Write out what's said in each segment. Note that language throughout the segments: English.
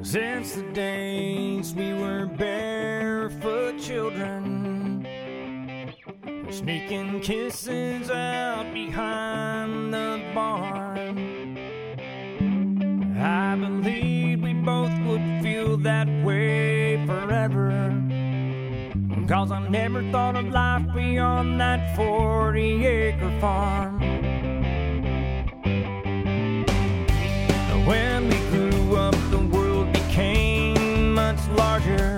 Since the days we were barefoot children, sneaking kisses out behind the barn, I believed we both would feel that way forever, 'cause I never thought of life beyond that 40-acre farm. When we grew up, the world became much larger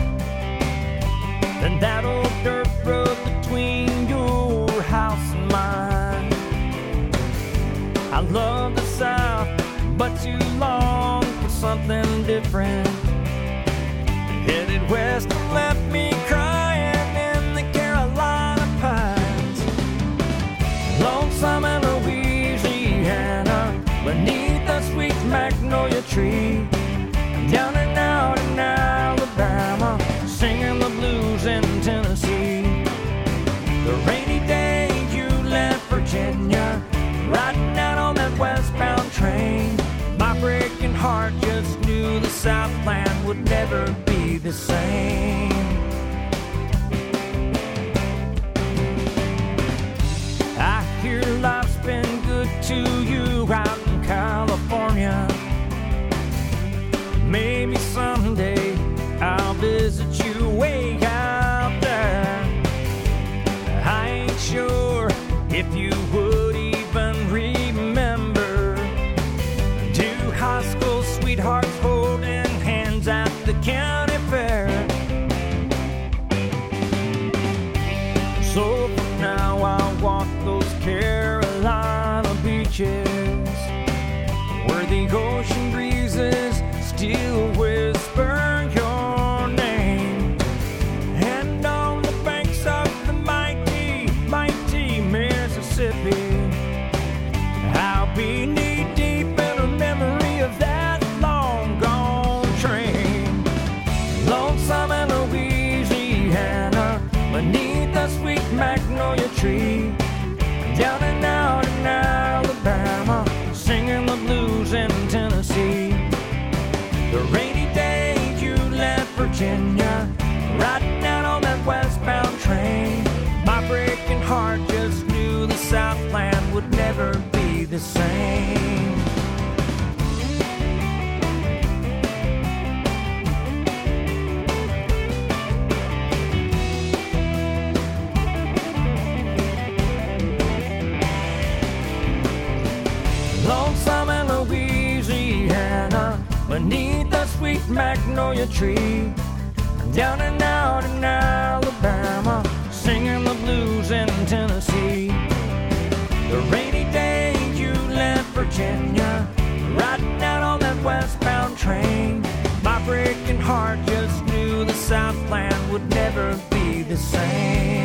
than that old dirt road between your house and mine. I love the South, but too long for something different. Headed west and left me crying in the Carolina Pines. Lonesome in Louisiana, beneath a sweet magnolia tree. Down and out in Alabama, singing the blues in Tennessee. The rainy day you left Virginia, riding out on that westbound train. My breaking heart just knew the Southland would never be the same. I hear life's been good to you out in California. Maybe someday I'll visit you way out there. I ain't sure if you would even remember two high school sweethearts holding hands at the county fair. So for now I'll walk those Carolina beaches where the ocean breezes still whisper your name, and on the banks of the mighty, mighty Mississippi, I'll be knee-deep in a memory of that long-gone train. Lonesome in Louisiana, beneath a sweet magnolia tree. Down and out in Alabama, singing the blues in Tennessee. The rainy day you left Virginia, riding out on that westbound train. My breaking heart just knew the Southland would never be the same. Lonesome in Louisiana, beneath a sweet magnolia tree. Down and out in Alabama, singing the blues in Tennessee. The rainy day you left Virginia, riding out on that westbound train. My breaking heart just knew the Southland would never be the same.